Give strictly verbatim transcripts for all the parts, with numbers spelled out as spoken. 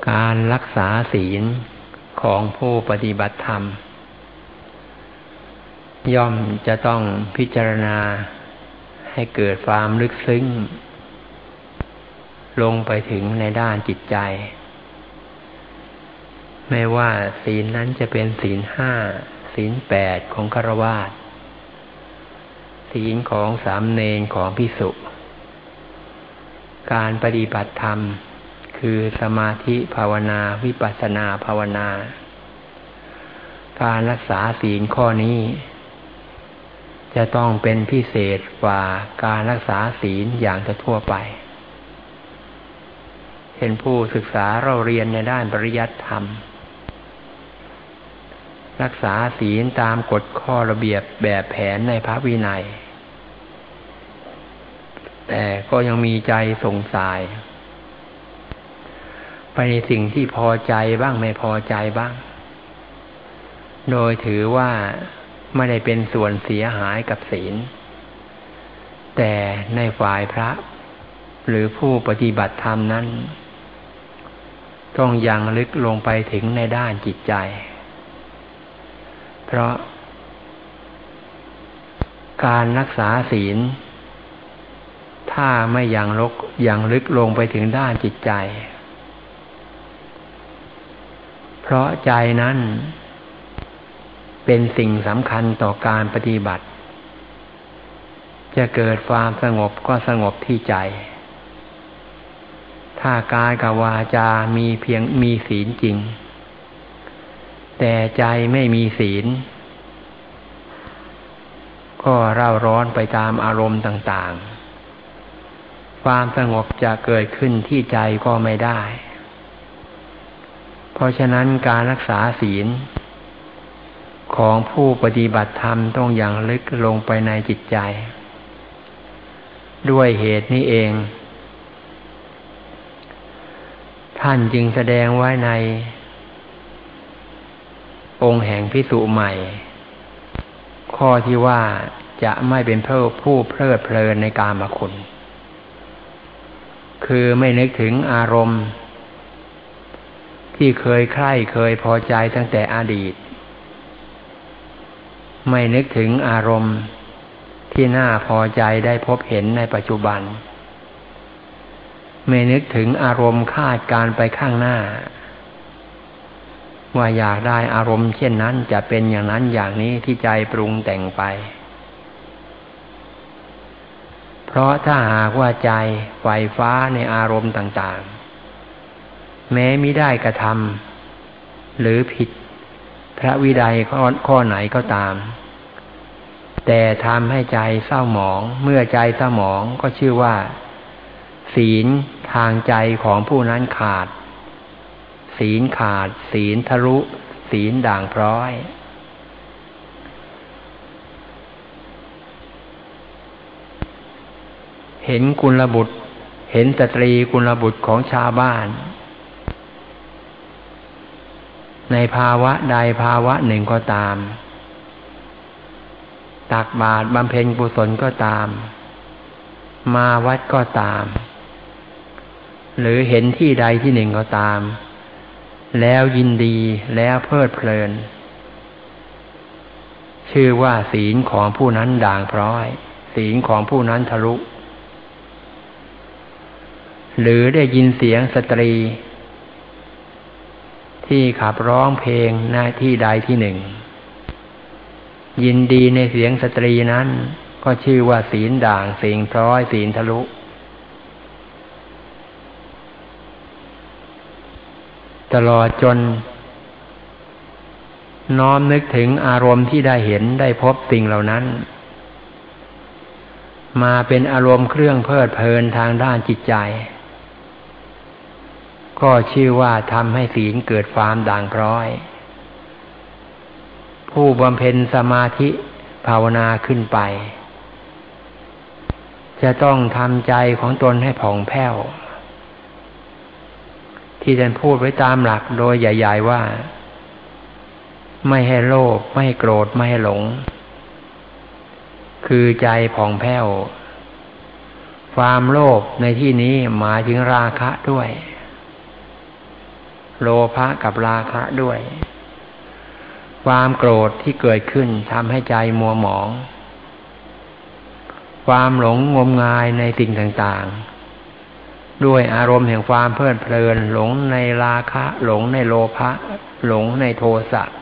การรักษาศีลของผู้ปฏิบัติธรรมย่อมจะต้องพิจารณาให้เกิดความลึกซึ้งลงไปถึงในด้านจิตใจไม่ว่าศีลนั้นจะเป็นศีลห้าศีลแปดของฆราวาสศีลของสามเณรของภิกษุการปฏิบัติธรรมคือสมาธิภาวนาวิปัสสนาภาวนาการรักษาศีลข้อนี้จะต้องเป็นพิเศษกว่าการรักษาศีลอย่างทั่วไปเป็นผู้ศึกษาเราเรียนในด้านปริยัติธรรมรักษาศีลตามกฎข้อระเบียบแบบแผนในพระวินัยแต่ก็ยังมีใจสงสัยไปในสิ่งที่พอใจบ้างไม่พอใจบ้างโดยถือว่าไม่ได้เป็นส่วนเสียหายกับศีลแต่ในฝ่ายพระหรือผู้ปฏิบัติธรรมนั้นต้องยังลึกลงไปถึงในด้านจิตใจเพราะการรักษาศีลถ้าไม่ยังลกยังลึกลงไปถึงด้านจิตใจเพราะใจนั้นเป็นสิ่งสำคัญต่อการปฏิบัติจะเกิดความสงบก็สงบที่ใจถ้ากายกับวาจามีเพียงมีศีลจริงแต่ใจไม่มีศีลก็เร่าร้อนไปตามอารมณ์ต่างๆความสงบจะเกิดขึ้นที่ใจก็ไม่ได้เพราะฉะนั้นการรักษาศีลของผู้ปฏิบัติธรรมต้องอย่างลึกลงไปในจิตใจด้วยเหตุนี้เองท่านจึงแสดงไว้ในองค์แห่งภิกษุใหม่ข้อที่ว่าจะไม่เป็นผู้เพลิดเพลินในกามคุณคือไม่นึกถึงอารมณ์ที่เคยใคร่เคยพอใจตั้งแต่อดีตไม่นึกถึงอารมณ์ที่น่าพอใจได้พบเห็นในปัจจุบันไม่นึกถึงอารมณ์คาดการไปข้างหน้าว่าอยากได้อารมณ์เช่นนั้นจะเป็นอย่างนั้นอย่างนี้ที่ใจปรุงแต่งไปเพราะถ้าหากว่าใจไฟฟ้าในอารมณ์ต่างๆแม้มิได้กระทำหรือผิดพระวินัยข้อข้อไหนก็ตามแต่ทำให้ใจเศร้าหมองเมื่อใจเศร้าหมองก็ชื่อว่าศีลทางใจของผู้นั้นขาดศีลขาดศีลทะลุศีลด่างพร้อยเห็นกุลบุตรเห็นสตรีกุลบุตรของชาวบ้านในภาวะใดภาวะหนึ่งก็ตามตักบาตรบำเพ็ญกุศลก็ตามมาวัดก็ตามหรือเห็นที่ใดที่หนึ่งก็ตามแล้วยินดีแล้วเพลิดเพลินชื่อว่าศีลของผู้นั้นด่างพร้อยศีลของผู้นั้นทะลุหรือได้ยินเสียงสตรีที่ขับร้องเพลงหน้าที่ใดที่หนึ่งยินดีในเสียงสตรีนั้นก็ชื่อว่าศีลด่างศีลพร้อยศีลทะลุตลอดจนน้อมนึกถึงอารมณ์ที่ได้เห็นได้พบสิ่งเหล่านั้นมาเป็นอารมณ์เครื่องเพลิดเพลินทางด้านจิตใจก็ชื่อว่าทำให้ศีลเกิดความด่างพร้อยผู้บำเพ็ญสมาธิภาวนาขึ้นไปจะต้องทำใจของตนให้ผ่องแผ้วที่ท่านพูดไว้ตามหลักโดยใหญ่ๆว่าไม่ให้โลภไม่ให้โกรธไม่ให้หลงคือใจผ่องแผ้วความโลภในที่นี้หมายถึงราคะด้วยโลภะกับราคะด้วยความโกรธที่เกิดขึ้นทำให้ใจมัวหมองความหลงงมงายในสิ่งต่างๆด้วยอารมณ์แห่งความเพลิดเพลินหลงในราคะหลงในโลภะหลงในโทสะ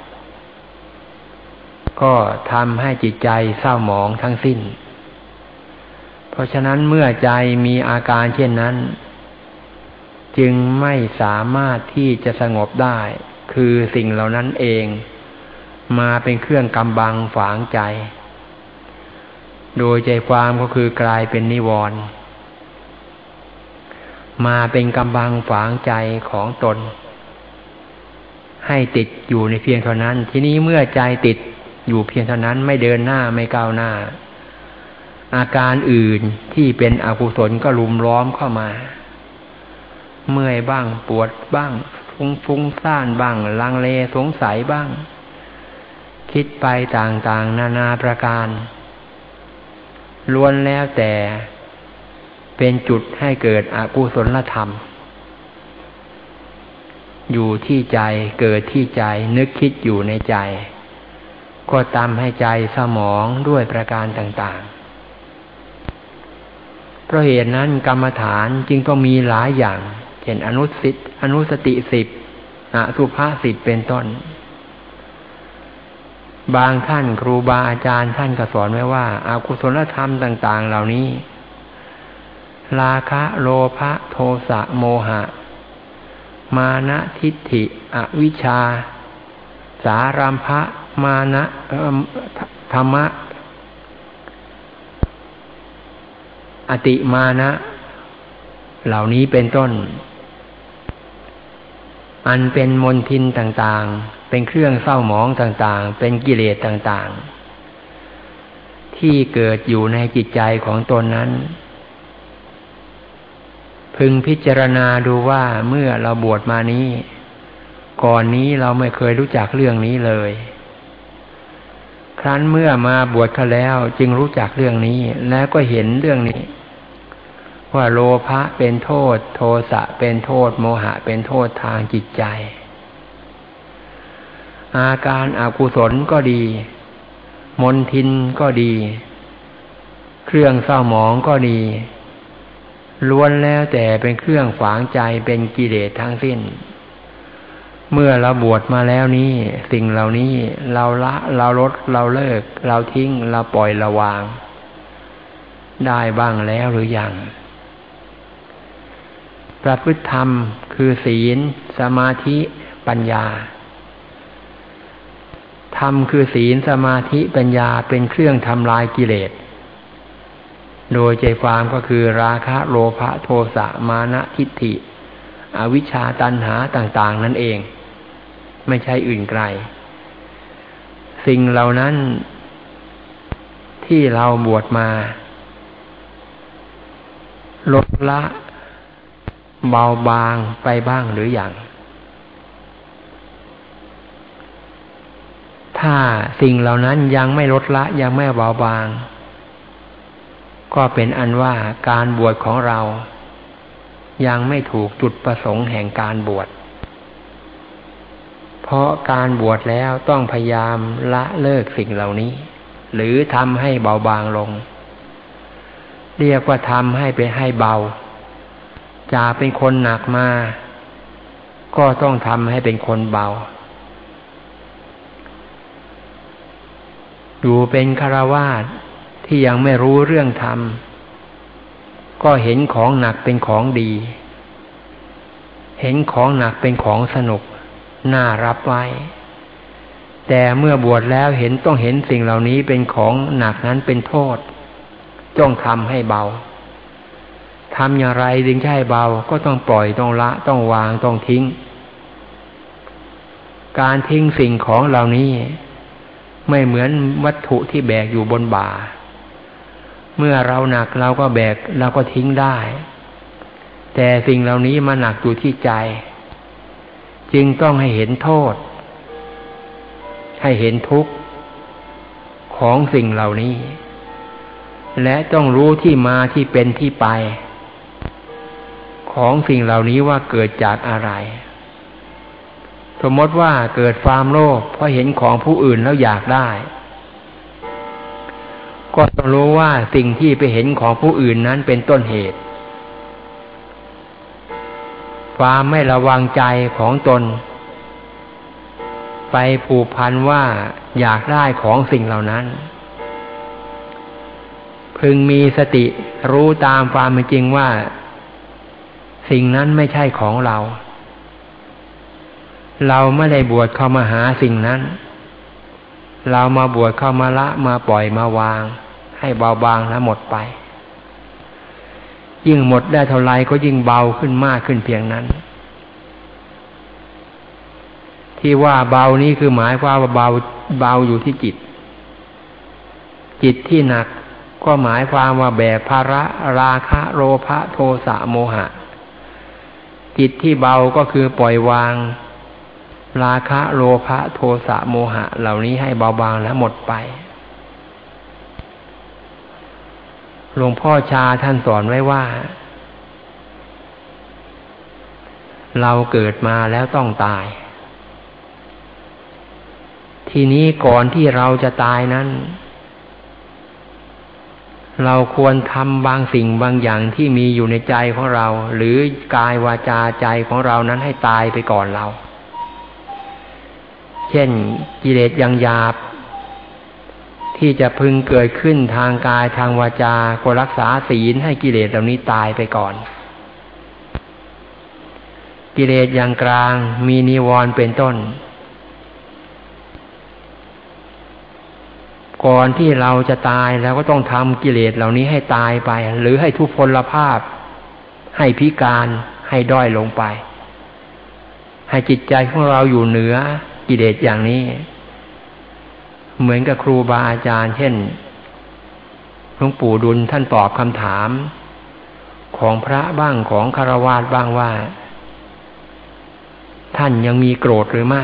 ก็ทำให้จิตใจเศร้าหมองทั้งสิ้นเพราะฉะนั้นเมื่อใจมีอาการเช่นนั้นจึงไม่สามารถที่จะสงบได้คือสิ่งเหล่านั้นเองมาเป็นเครื่องกำบังฝังใจโดยใจความก็คือกลายเป็นนิวรณ์มาเป็นกำบังฝังใจของตนให้ติดอยู่ในเพียงเท่านั้นทีนี้เมื่อใจติดอยู่เพียงเท่านั้นไม่เดินหน้าไม่ก้าวหน้าอาการอื่นที่เป็นอกุศลก็ลุมล้อมเข้ามาเมื่อยบ้างปวดบ้างฟุ้งฟุ้งซ่านบ้างลังเลสงสัยบ้างคิดไปต่างๆนานาประการล้วนแล้วแต่เป็นจุดให้เกิดอกุศลธรรมอยู่ที่ใจเกิดที่ใจนึกคิดอยู่ในใจก็ทำให้ใจสมองด้วยประการต่างๆเพราะเหตุนั้นกรรมฐานจึงต้องมีหลายอย่างเช่นอนุสิตอนุสติสิบอสุภะสิบเป็นต้นบางท่านครูบาอาจารย์ท่านก็สอนไว้ว่าอกุศลธรรมต่างๆเหล่านี้ราคะโลภะโทสะโมหะมานะทิฏฐิอวิชชาสารัมภะมานะธรรมะอติมานะเหล่านี้เป็นต้นอันเป็นมลทินต่างๆเป็นเครื่องเศร้าหมองต่างๆเป็นกิเลสต่างๆที่เกิดอยู่ในจิตใจของตนนั้นพึงพิจารณาดูว่าเมื่อเราบวชมานี้ก่อนนี้เราไม่เคยรู้จักเรื่องนี้เลยครั้นเมื่อมาบวชเขาแล้วจึงรู้จักเรื่องนี้แล้วก็เห็นเรื่องนี้ว่าโลภะเป็นโทษโทสะเป็นโทษโมหะเป็นโทษทางจิตใจอาการอกุศลก็ดีมลทินก็ดีเครื่องเศร้าหมองก็ดีล้วนแล้วแต่เป็นเครื่องฝังใจเป็นกิเลสทั้งสิ้นเมื่อเราบวชมาแล้วนี้สิ่งเหล่านี้เราละเราลดเราเลิกเราทิ้งเราปล่อยเราวางได้บ้างแล้วหรือยังประพฤติธรรมคือศีลสมาธิปัญญาธรรมคือศีลสมาธิปัญญาเป็นเครื่องทำลายกิเลสโดยใจความก็คือราคะโลภะโทสะมานะทิฏฐิอวิชชาตัณหาต่างๆนั่นเองไม่ใช่อื่นไกลสิ่งเหล่านั้นที่เราบวชมาลดละเบาบางไปบ้างหรือยังถ้าสิ่งเหล่านั้นยังไม่ลดละยังไม่เบาบางก็เป็นอันว่าการบวชของเรายังไม่ถูกจุดประสงค์แห่งการบวชเพราะการบวชแล้วต้องพยายามละเลิกสิ่งเหล่านี้หรือทำให้เบาบางลงเรียกว่าทำให้ไปให้เบาจะเป็นคนหนักมาก็ต้องทำให้เป็นคนเบาอยู่เป็นฆราวาสที่ยังไม่รู้เรื่องธรรมก็เห็นของหนักเป็นของดีเห็นของหนักเป็นของสนุกน่ารับไว้แต่เมื่อบวชแล้วเห็นต้องเห็นสิ่งเหล่านี้เป็นของหนักนั้นเป็นโทษต้องทำให้เบาทำอย่างไรจึงจะให้เบาก็ต้องปล่อยต้องละต้องวางต้องทิ้งการทิ้งสิ่งของเหล่านี้ไม่เหมือนวัตถุที่แบกอยู่บนบ่าเมื่อเราหนักเราก็แบกเราก็ทิ้งได้แต่สิ่งเหล่านี้มาหนักอยู่ที่ใจจึงต้องให้เห็นโทษให้เห็นทุกข์ของสิ่งเหล่านี้และต้องรู้ที่มาที่เป็นที่ไปของสิ่งเหล่านี้ว่าเกิดจากอะไรสมมติว่าเกิดความโลภเพราะเห็นของผู้อื่นแล้วอยากได้ก็ต้องรู้ว่าสิ่งที่ไปเห็นของผู้อื่นนั้นเป็นต้นเหตุความไม่ระวังใจของตนไปผูกพันว่าอยากได้ของสิ่งเหล่านั้นพึงมีสติรู้ตามความเป็นจริงว่าสิ่งนั้นไม่ใช่ของเราเราไม่ได้บวชเข้ามาหาสิ่งนั้นเรามาบวชเข้ามาละมาปล่อยมาวางให้เบาบางและหมดไปยิ่งหมดได้เท่าไรก็ยิ่งเบาขึ้นมากขึ้นเพียงนั้นที่ว่าเบานี้คือหมายความว่าเบาเบาอยู่ที่จิตจิตที่หนักก็หมายความว่าแบกภาระราคะโลภะโทสะโมหะจิตที่เบาก็คือปล่อยวางราคะโลภะโทสะโมหะเหล่านี้ให้เบาบางและหมดไปหลวงพ่อชาท่านสอนไว้ว่าเราเกิดมาแล้วต้องตายทีนี้ก่อนที่เราจะตายนั้นเราควรทำบางสิ่งบางอย่างที่มีอยู่ในใจของเราหรือกายวาจาใจของเรานั้นให้ตายไปก่อนเราเช่นกิเลสอย่างหยาบที่จะพึงเกิดขึ้นทางกายทางวาจาก็รักษาศีลให้กิเลสเหล่านี้ตายไปก่อนกิเลสอย่างกลางมีนิวรณ์เป็นต้นก่อนที่เราจะตายเราก็ต้องทำกิเลสเหล่านี้ให้ตายไปหรือให้ทุพพลภาพให้พิการให้ด้อยลงไปให้จิตใจของเราอยู่เหนือกิเลสอย่างนี้เหมือนกับครูบาอาจารย์เช่นหลวงปู่ดุลท่านตอบคำถามของพระบ้างของฆราวาสบ้างว่าท่านยังมีโกรธหรือไม่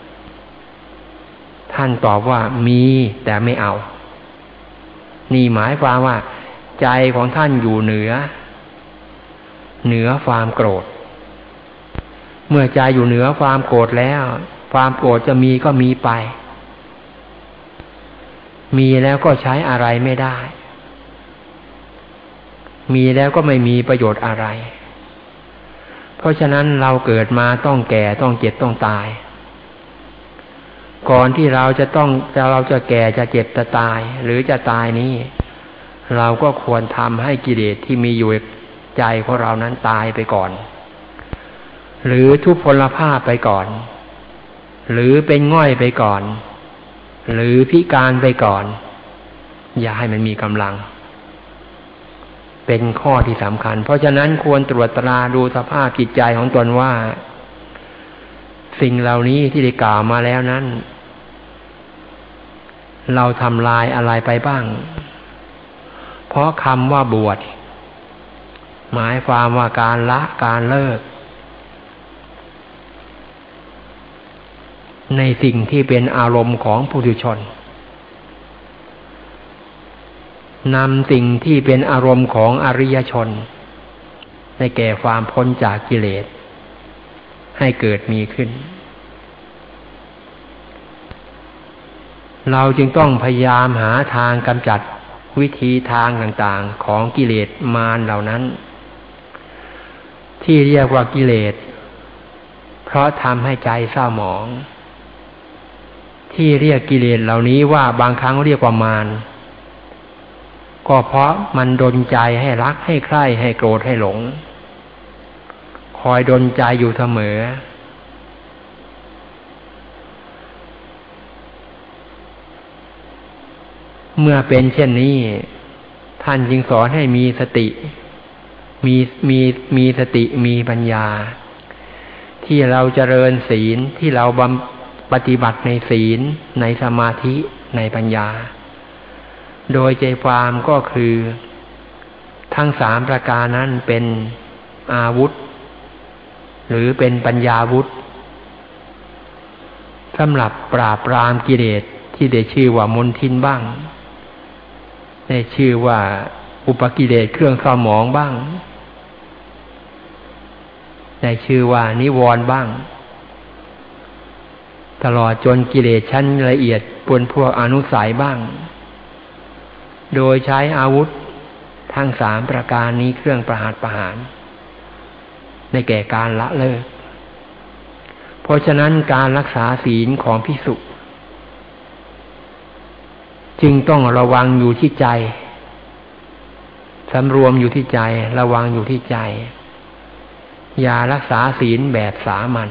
ท่านตอบว่ามีแต่ไม่เอานี่หมายความว่าใจของท่านอยู่เหนือเหนือความโกรธเมื่อใจอยู่เหนือความโกรธแล้วความโกรธจะมีก็มีไปมีแล้วก็ใช้อะไรไม่ได้มีแล้วก็ไม่มีประโยชน์อะไรเพราะฉะนั้นเราเกิดมาต้องแก่ต้องเจ็บต้องตายก่อนที่เราจะต้องจะเราจะแก่จะเจ็บจะตายหรือจะตายนี้เราก็ควรทำให้กิเลสที่มีอยู่ใจของเรานั้นตายไปก่อนหรือทุพพลภาพไปก่อนหรือเป็นง่อยไปก่อนหรือพิการไปก่อนอย่าให้มันมีกำลังเป็นข้อที่สำคัญเพราะฉะนั้นควรตรวจตราดูสภาพจิตใจของตนว่าสิ่งเหล่านี้ที่ได้กล่าวมาแล้วนั้นเราทำลายอะไรไปบ้างเพราะคำว่าบวชหมายความว่าการละการเลิกในสิ่งที่เป็นอารมณ์ของปุถุชนนำสิ่งที่เป็นอารมณ์ของอริยชนได้แก่ความพ้นจากกิเลสให้เกิดมีขึ้นเราจึงต้องพยายามหาทางกำจัดวิธีทางต่างๆของกิเลสมารเหล่านั้นที่เรียกว่ากิเลสเพราะทำให้ใจเศร้าหมองที่เรียกกิเลสเหล่านี้ว่าบางครั้งเรียกว่ามารก็เพราะมันดลใจให้รักให้ใคร่ให้โกรธให้หลงคอยดลใจอยู่เสมอเมื่อเป็นเช่นนี้ท่านจึงสอนให้มีสติมีมีมีสติมีปัญญาที่เราเจริญศีลที่เราบำปฏิบัติในศีลในสมาธิในปัญญาโดยใจความก็คือทั้งสามประการนั้นเป็นอาวุธหรือเป็นปัญญาวุธสำหรับปราบปรามกิเลสที่ได้ชื่อว่ามลทินบ้างได้ชื่อว่าอุปกิเลสเครื่องเศร้าหมองบ้างได้ชื่อว่านิวรณ์บ้างตลอดจนกิเลสชั้นละเอียดปนพวกอนุสัยบ้างโดยใช้อาวุธทั้งสามประการนี้เครื่องประหัตประหารในแก่การละเลิกเพราะฉะนั้นการรักษาศีลของภิกษุจึงต้องระวังอยู่ที่ใจสำรวมอยู่ที่ใจระวังอยู่ที่ใจอย่ารักษาศีลแบบสามัญ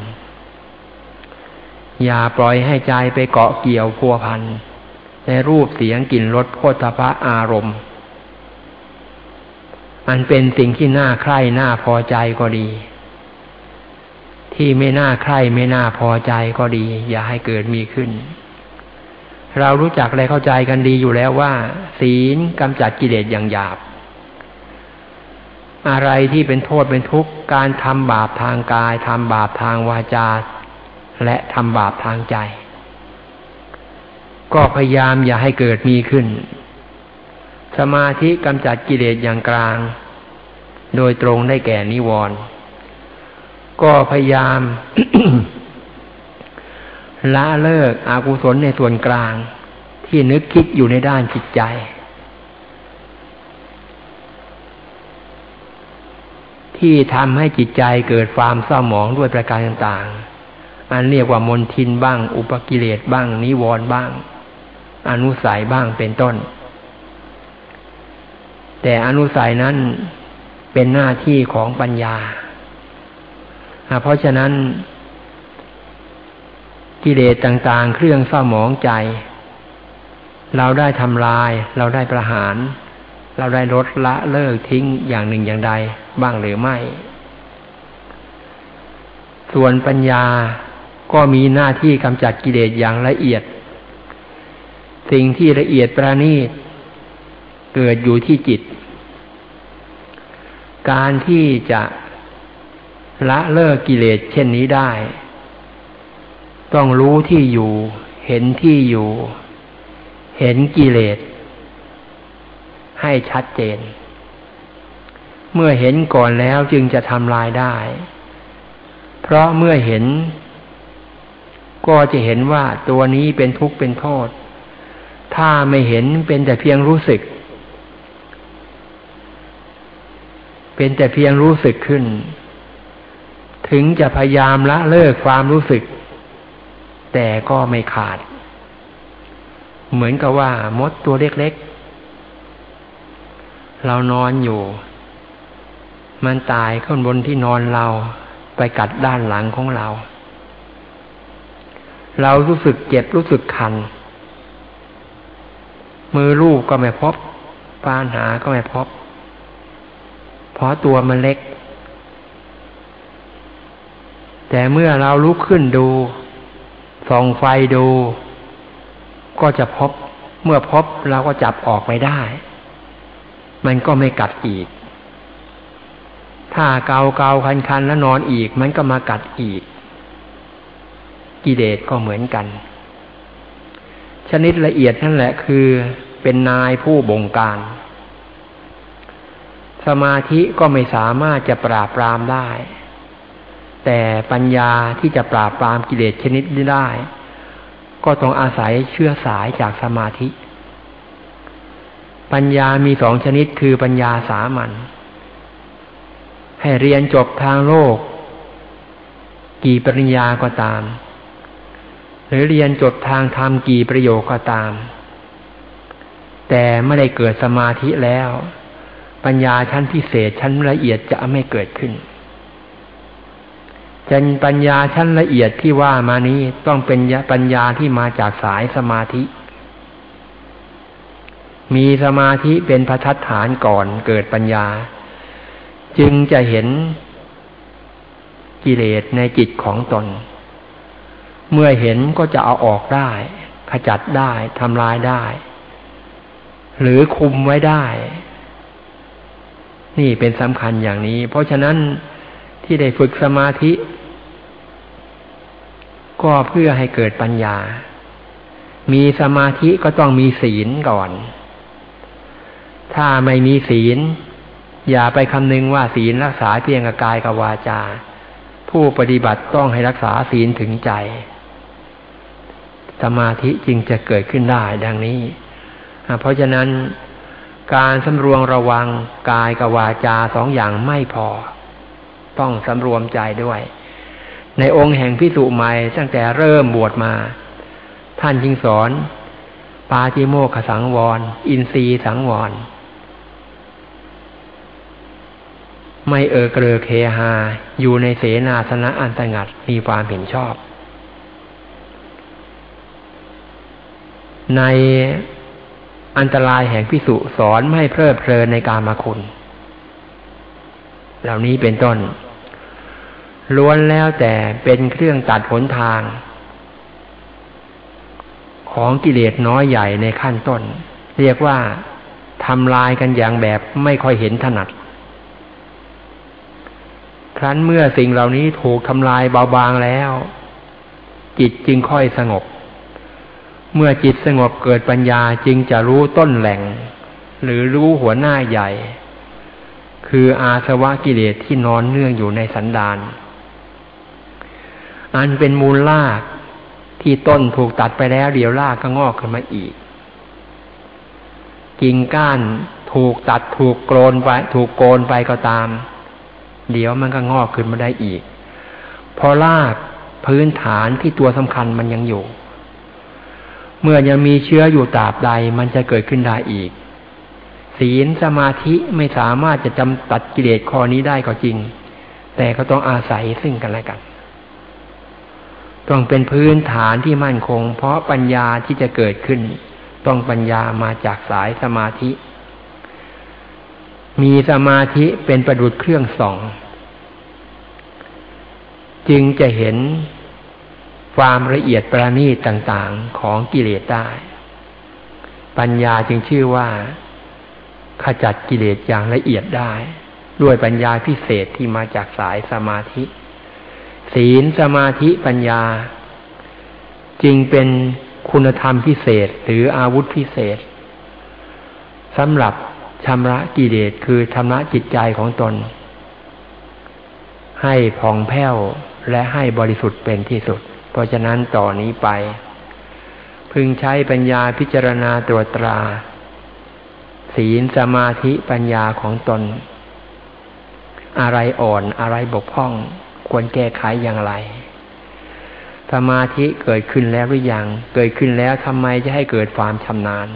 อย่าปล่อยให้ใจไปเกาะเกี่ยวพัวพันในรูปเสียงกลิ่นรสโผฏฐัพพะอารมณ์อันเป็นสิ่งที่น่าใคร่น่าพอใจก็ดีที่ไม่น่าใคร่ไม่น่าพอใจก็ดีอย่าให้เกิดมีขึ้นเรารู้จักและเข้าใจกันดีอยู่แล้วว่าศีลกำจัดกิเลสอย่างหยาบอะไรที่เป็นโทษเป็นทุกข์การทำบาปทางกายทำบาปทางวาจาและทำบาปทางใจก็พยายามอย่าให้เกิดมีขึ้นสมาธิกำจัดกิเลสอย่างกลางโดยตรงได้แก่นิวรณ์ก็พยายาม ละเลิกอกุศลในส่วนกลางที่นึกคิดอยู่ในด้านจิตใจที่ทำให้จิตใจเกิดความเศร้าหมองด้วยประการต่างๆอันเรียกว่ามลทินบ้างอุปกิเลสบ้างนิวรณ์บ้างอนุสัยบ้างเป็นต้นแต่อนุสัยนั้นเป็นหน้าที่ของปัญญาเพราะฉะนั้นกิเลสต่างๆเครื่องเศร้าหมองใจเราได้ทำลายเราได้ประหารเราได้ลดละเลิกทิ้งอย่างหนึ่งอย่างใดบ้างหรือไม่ส่วนปัญญาก็มีหน้าที่กำจัดกิเลสอย่างละเอียดสิ่งที่ละเอียดประณีตเกิดอยู่ที่จิตการที่จะละเลิกกิเลสเช่นนี้ได้ต้องรู้ที่อยู่เห็นที่อยู่เห็นกิเลสให้ชัดเจนเมื่อเห็นก่อนแล้วจึงจะทำลายได้เพราะเมื่อเห็นก็จะเห็นว่าตัวนี้เป็นทุกข์เป็นโทษถ้าไม่เห็นเป็นแต่เพียงรู้สึกเป็นแต่เพียงรู้สึกขึ้นถึงจะพยายามละเลิกความรู้สึกแต่ก็ไม่ขาดเหมือนกับว่ามดตัวเล็กๆเรานอนอยู่มันตายขึ้นบนที่นอนเราไปกัดด้านหลังของเราเรารู้สึกเจ็บรู้สึกคันมือลูกก็ไม่พบปานหาก็ไม่พบเพราะตัวมันเล็กแต่เมื่อเราลุกขึ้นดูส่องไฟดูก็จะพบเมื่อพบเราก็จับออกไม่ได้มันก็ไม่กัดอีกถ้าเกาเกาคันคันแล้วนอนอีกมันก็มากัดอีกกิเลสก็เหมือนกันชนิดละเอียดนั่นแหละคือเป็นนายผู้บงการสมาธิก็ไม่สามารถจะปราบปรามได้แต่ปัญญาที่จะปราบปรามกิเลสชนิดนี้ได้ก็ต้องอาศัยเชื้อสายจากสมาธิปัญญามีสองชนิดคือปัญญาสามัญให้เรียนจบทางโลกกี่ปริญญาก็ตามหรือเรียนจบทางธรรมกี่ประโยคก็ตามแต่ไม่ได้เกิดสมาธิแล้วปัญญาชั้นพิเศษชั้นละเอียดจะไม่เกิดขึ้นจนปัญญาชั้นละเอียดที่ว่ามานี้ต้องเป็นปัญญาที่มาจากสายสมาธิมีสมาธิเป็นประทัดฐานก่อนเกิดปัญญาจึงจะเห็นกิเลสในจิตของตนเมื่อเห็นก็จะเอาออกได้ขจัดได้ทำลายได้หรือคุมไว้ได้นี่เป็นสำคัญอย่างนี้เพราะฉะนั้นที่ได้ฝึกสมาธิก็เพื่อให้เกิดปัญญามีสมาธิก็ต้องมีศีลก่อนถ้าไม่มีศีลอย่าไปคำนึงว่าศีลรักษาเพียงกับกายกับวาจาผู้ปฏิบัติต้องให้รักษาศีลถึงใจสมาธิจึงจะเกิดขึ้นได้ดังนี้เพราะฉะนั้นการสำรวมระวังกายกับวาจาสองอย่างไม่พอต้องสำรวมใจด้วยในองค์แห่งภิกษุใหม่ตั้งแต่เริ่มบวชมาท่านจึงสอนปาติโมกขสังวรอินทรีย์สังวรไม่เออเกลอเคหาอยู่ในเสนาสนะอันสงัดมีความเห็นชอบในอันตรายแห่งภิกษุสอนไม่ให้เพลิดเพลินในกามคุณเหล่านี้เป็นต้นล้วนแล้วแต่เป็นเครื่องตัดหนทางของกิเลสน้อยใหญ่ในขั้นต้นเรียกว่าทำลายกันอย่างแบบไม่ค่อยเห็นถนัดครั้นเมื่อสิ่งเหล่านี้ถูกทำลายเบาบางแล้วจิตจึงค่อยสงบเมื่อจิตสงบเกิดปัญญาจึงจะรู้ต้นแหล่งหรือรู้หัวหน้าใหญ่คืออาสวะกิเลสที่นอนเนื่องอยู่ในสันดานอันเป็นมูลรากที่ต้นถูกตัดไปแล้วเดี๋ยวรากก็งอกขึ้นมาอีกกิ่งก้านถูกตัดถูกโกนไปถูกโกนไปก็ตามเดี๋ยวมันก็งอกขึ้นมาได้อีกเพราะรากพื้นฐานที่ตัวสำคัญมันยังอยู่เมื่อยังมีเชื้ออยู่ตราบใดมันจะเกิดขึ้นได้อีกศีลสมาธิไม่สามารถจะจำตัดกิเลสข้อนี้ได้ก็จริงแต่ก็ต้องอาศัยซึ่งกันและกันต้องเป็นพื้นฐานที่มั่นคงเพราะปัญญาที่จะเกิดขึ้นต้องปัญญามาจากสายสมาธิมีสมาธิเป็นประดุจเครื่องส่องจึงจะเห็นความละเอียดประณีตต่างๆของกิเลสได้ปัญญาจึงชื่อว่าขจัดกิเลสอย่างละเอียดได้ด้วยปัญญาพิเศษที่มาจากสายสมาธิศีลสมาธิปัญญาจึงเป็นคุณธรรมพิเศษหรืออาวุธพิเศษสำหรับชำระกิเลสคือชำระจิตใจของตนให้ผ่องแผ้วและให้บริสุทธิ์เป็นที่สุดเพราะฉะนั้นต่อนนี้ไปพึงใช้ปัญญาพิจารณาตรวจตราศีลสมาธิปัญญาของตนอะไรอ่อนอะไรบกพร่องควรแก้ไขอย่างไรสมาธิเกิดขึ้นแล้วหรือยังเกิดขึ้นแล้วทำไมจะให้เกิดความชำนาญ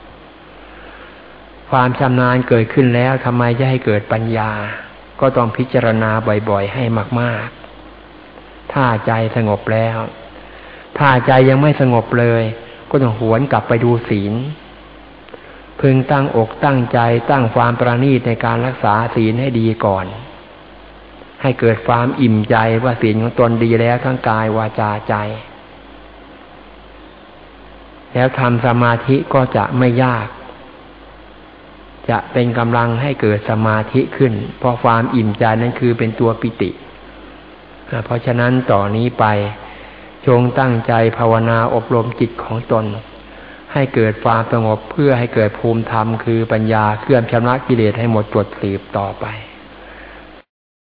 ความชำนาญเกิดขึ้นแล้วทำไมจะให้เกิดปัญญาก็ต้องพิจารณาบ่อยๆให้มากๆถ้าใจสงบแล้วถ้าใจยังไม่สงบเลยก็ต้องหวนกลับไปดูศีลพึงตั้งอกตั้งใจตั้งความประณีตในการรักษาศีลให้ดีก่อนให้เกิดความอิ่มใจว่าศีลของตนดีแล้วทั้งกายวาจาใจแล้วทำสมาธิก็จะไม่ยากจะเป็นกำลังให้เกิดสมาธิขึ้นเพราะความอิ่มใจนั้นคือเป็นตัวปิติเพราะฉะนั้นต่อนนี้ไปจงตั้งใจภาวนาอบรมจิตของตนให้เกิดความสงบเพื่อให้เกิดภูมิธรรมคือปัญญาเคลื่อนชำระกิเลสให้หมดจดสืบต่อไป